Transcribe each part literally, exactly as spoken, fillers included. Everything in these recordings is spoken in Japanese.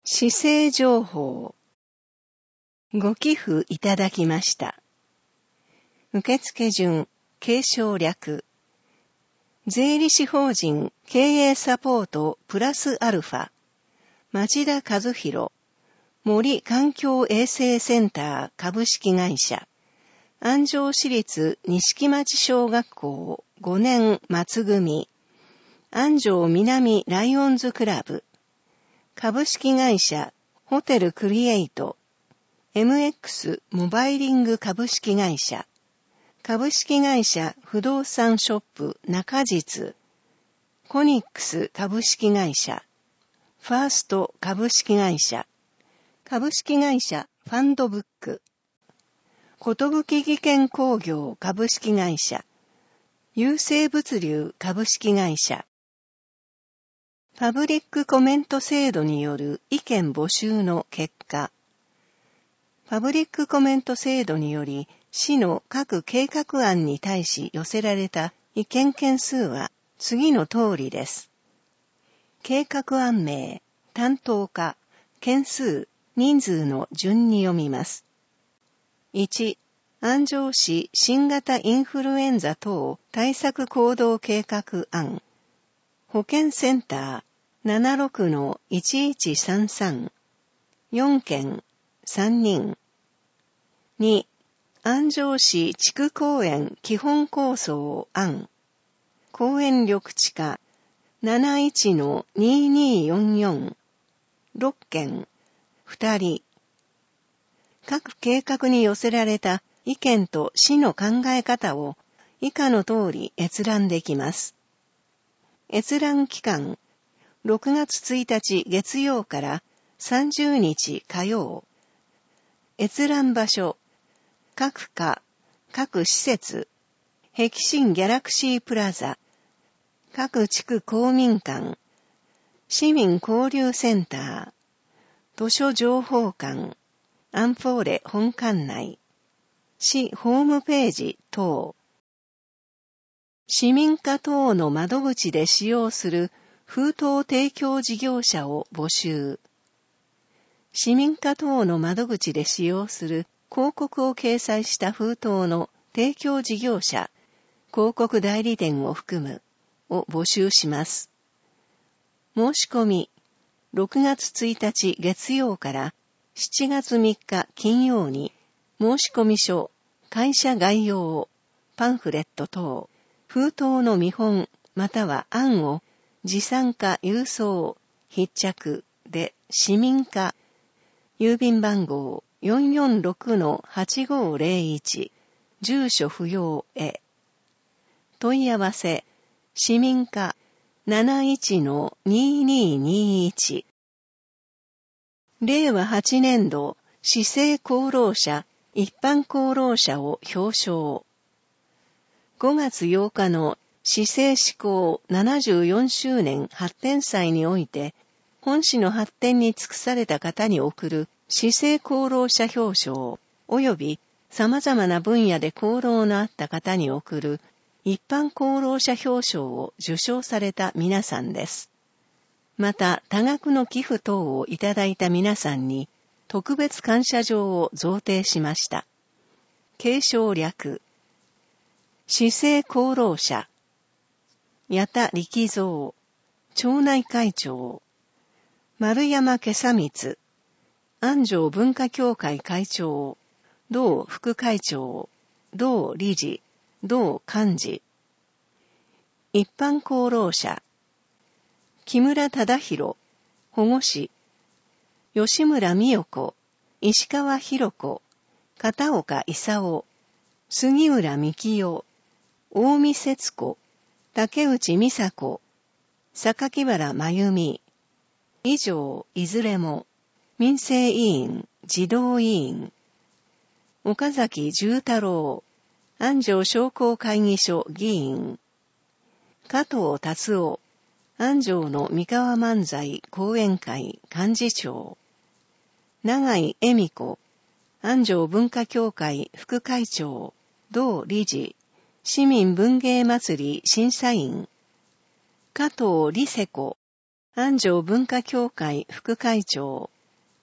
市政情報。ご寄付いただきました。受付順、継承略。税理士法人経営サポートプラスアルファ。町田和弘。森環境衛生センター株式会社。安城市立錦町小学校ごねん末組。安城南ライオンズクラブ。株式会社ホテルクリエイト。エムエックス モバイリング株式会社。株式会社不動産ショップ中実。コニックス株式会社。ファースト株式会社。株式会社ファンドブック。ことぶき技研工業株式会社。優生物流株式会社。パブリックコメント制度による意見募集の結果。パブリックコメント制度により、市の各計画案に対し寄せられた意見件数は次の通りです。計画案名、担当課、件数、人数の順に読みます。いち、安城市新型インフルエンザ等対策行動計画案。保健センター ななじゅうろくのいちいちさんさん。よんけん、さんにん。に、安城市地区公園基本構想案。公園緑地課 ななじゅういちのににーよんよん。ろっけん、ふたり。各計画に寄せられた意見と市の考え方を以下の通り閲覧できます。閲覧期間、ろくがつついたち月曜からさんじゅうにち火曜。閲覧場所、各課、各施設、碧新ギャラクシープラザ、各地区公民館、市民交流センター、図書情報館、アンフォーレ本館内、市ホームページ等。市民課等の窓口で使用する封筒提供事業者を募集。市民課等の窓口で使用する広告を掲載した封筒の提供事業者、広告代理店を含む、を募集します。申し込み、ろくがつついたち月曜からしちがつみっか金曜に、申し込み書、会社概要、パンフレット等、封筒の見本または案を持参か郵送、必着で市民課、郵便番号 よんよんろくのはちごーぜろいち、住所不要へ。問い合わせ、市民課 ななじゅういちのににーにーいち。れいわはちねんど、市政功労者、一般功労者を表彰。ごがつようかの市政施行ななじゅうよんしゅうねん発展祭において、本市の発展に尽くされた方に贈る市政功労者表彰、及び様々な分野で功労のあった方に贈る一般功労者表彰を受賞された皆さんです。また、多額の寄付等をいただいた皆さんに、特別感謝状を贈呈しました。継承略。市政功労者。矢田力蔵。町内会長。丸山今朝光。安城文化協会会長。同副会長。同理事。同幹事。一般功労者。木村忠宏。保護司。吉村美代子。石川博子。片岡勲。杉浦幹代。大見節子。竹内美佐子。榊原真由美。以上、いずれも、民政委員、児童委員。岡崎重太郎。安城商工会議所議員。加藤達夫。安城の三河漫才講演会幹事長。永井恵美子。安城文化協会副会長。同理事。市民文芸祭り審査員。加藤理世子。安城文化協会副会長。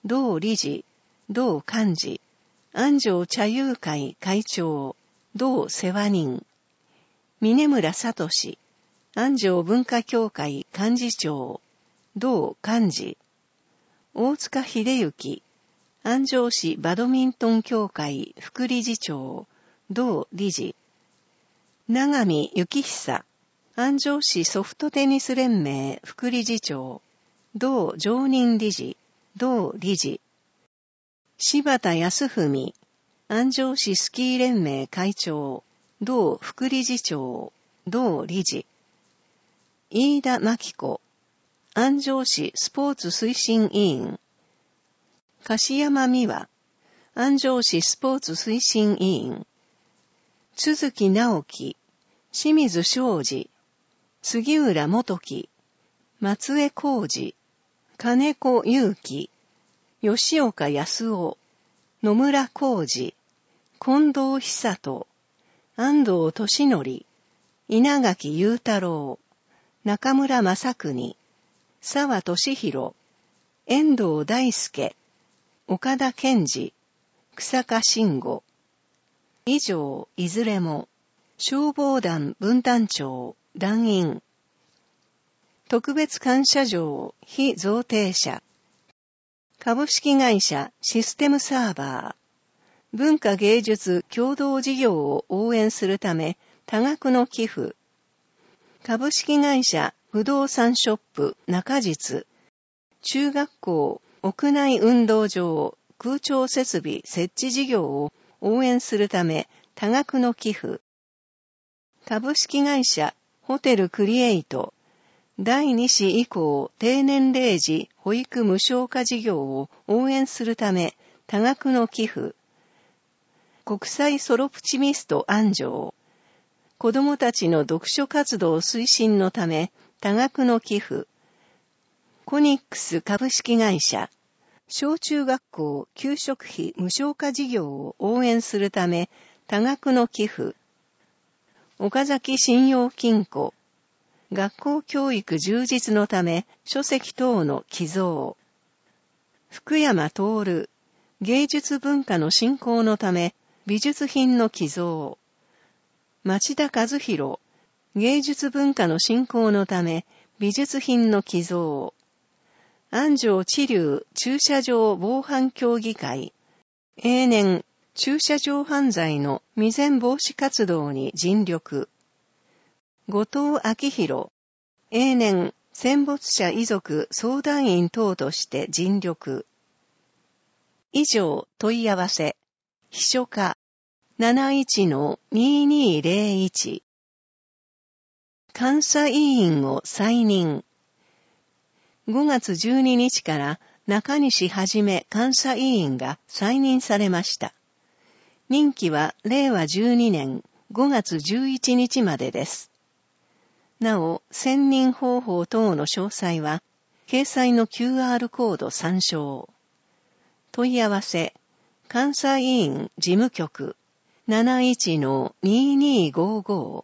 同理事、同幹事、安城茶友会会長、同世話人、峰村聡、安城文化協会幹事長、同幹事、大塚秀幸、安城市バドミントン協会副理事長、同理事、長見幸久、安城市ソフトテニス連盟副理事長、同常任理事、同理事、柴田康文、安城市スキー連盟会長、同副理事長、同理事、飯田真紀子、安城市スポーツ推進委員、樫山美和、安城市スポーツ推進委員、都築直樹、清水昌司、杉浦元樹、松江浩二、金子祐樹、吉岡康夫、野村浩二、近藤久人、安藤俊則、稲垣雄太郎、中村正邦、沢俊弘、遠藤大輔、岡田健二、草加慎吾。以上、いずれも、消防団分団長、団員。特別感謝状、非贈呈者。株式会社システムサーバー。文化芸術共同事業を応援するため、多額の寄付。株式会社不動産ショップ中実。中学校屋内運動場空調設備設置事業を応援するため多額の寄付。株式会社ホテルクリエイトだいに子以降低年齢児保育無償化事業を応援するため多額の寄付。国際ソロプチミスト安城子どもたちの読書活動推進のため多額の寄付。コニックス株式会社小中学校給食費無償化事業を応援するため多額の寄付。岡崎信用金庫学校教育充実のため書籍等の寄贈。福山徹芸術文化の振興のため美術品の寄贈。町田和弘芸術文化の振興のため美術品の寄贈。安城知立駐車場防犯協議会永年駐車場犯罪の未然防止活動に尽力。後藤明弘永年戦没者遺族相談員等として尽力。以上問い合わせ秘書課 ななじゅういちのにじゅうにゼロいち 監査委員を再任。ごがつじゅうににちから中西はじめ監査委員が再任されました。任期はれいわじゅうにねんごがつじゅういちにちまでです。なお、選任方法等の詳細は、掲載の キューアール コード参照。問い合わせ、監査委員事務局 ななじゅういちのにじゅうにごじゅうご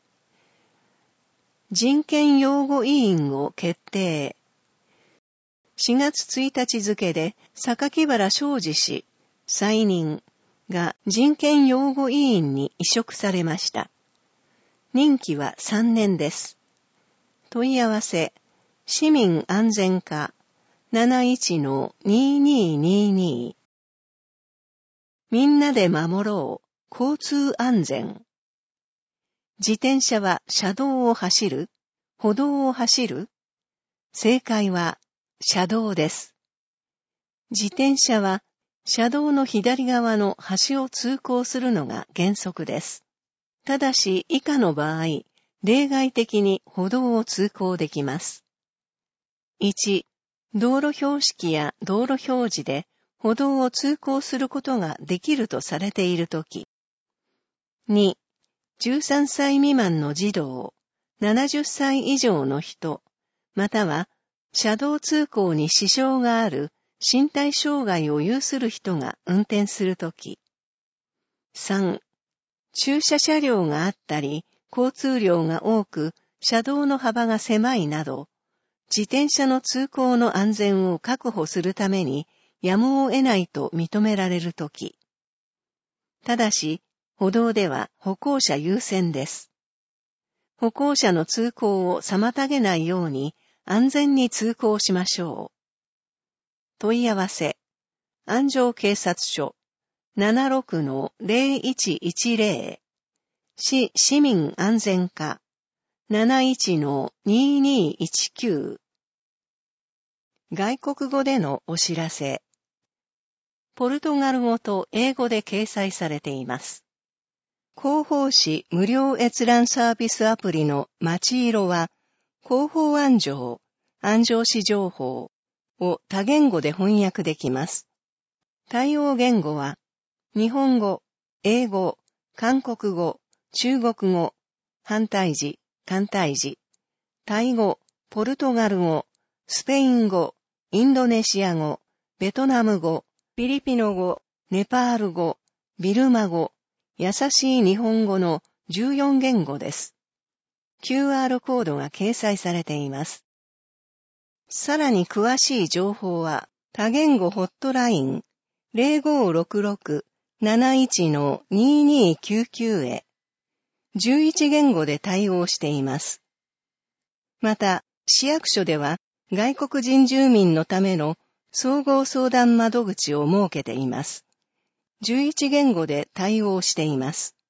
人権擁護委員を決定。しがつついたち付で、榊原昌司氏、再任が人権擁護委員に委嘱されました。任期はさんねんです。問い合わせ、市民安全課 ななじゅういちのにじゅうににじゅうに みんなで守ろう、交通安全。自転車は車道を走る？歩道を走る？正解は、車道です。自転車は車道の左側の端を通行するのが原則です。ただし以下の場合、例外的に歩道を通行できます。いち、道路標識や道路標示で歩道を通行することができるとされているとき。に、じゅうさんさい未満の児童、ななじゅっさい以上の人、または車道通行に支障がある身体障害を有する人が運転するとき。さん、駐車車両があったり、交通量が多く、車道の幅が狭いなど、自転車の通行の安全を確保するために、 やむを得ないと認められるとき。ただし、歩道では歩行者優先です。歩行者の通行を妨げないように安全に通行しましょう。問い合わせ、安城警察署 ななろくのゼロいちいちゼロ 市市民安全課 なないちのににいちきゅう 外国語でのお知らせ。ポルトガル語と英語で掲載されています。広報誌無料閲覧サービスアプリの街色は、広報安城、安城市情報を多言語で翻訳できます。対応言語は、日本語、英語、韓国語、中国語、繁体字、簡体字、タイ語、ポルトガル語、スペイン語、インドネシア語、ベトナム語、フィリピノ語、ネパール語、ビルマ語、優しい日本語のじゅうよん言語です。キューアール コードが掲載されています。さらに詳しい情報は多言語ホットライン ゼロごろくろく なないちのににきゅうきゅう へじゅういち言語で対応しています。また、市役所では外国人住民のための総合相談窓口を設けています。じゅういち言語で対応しています。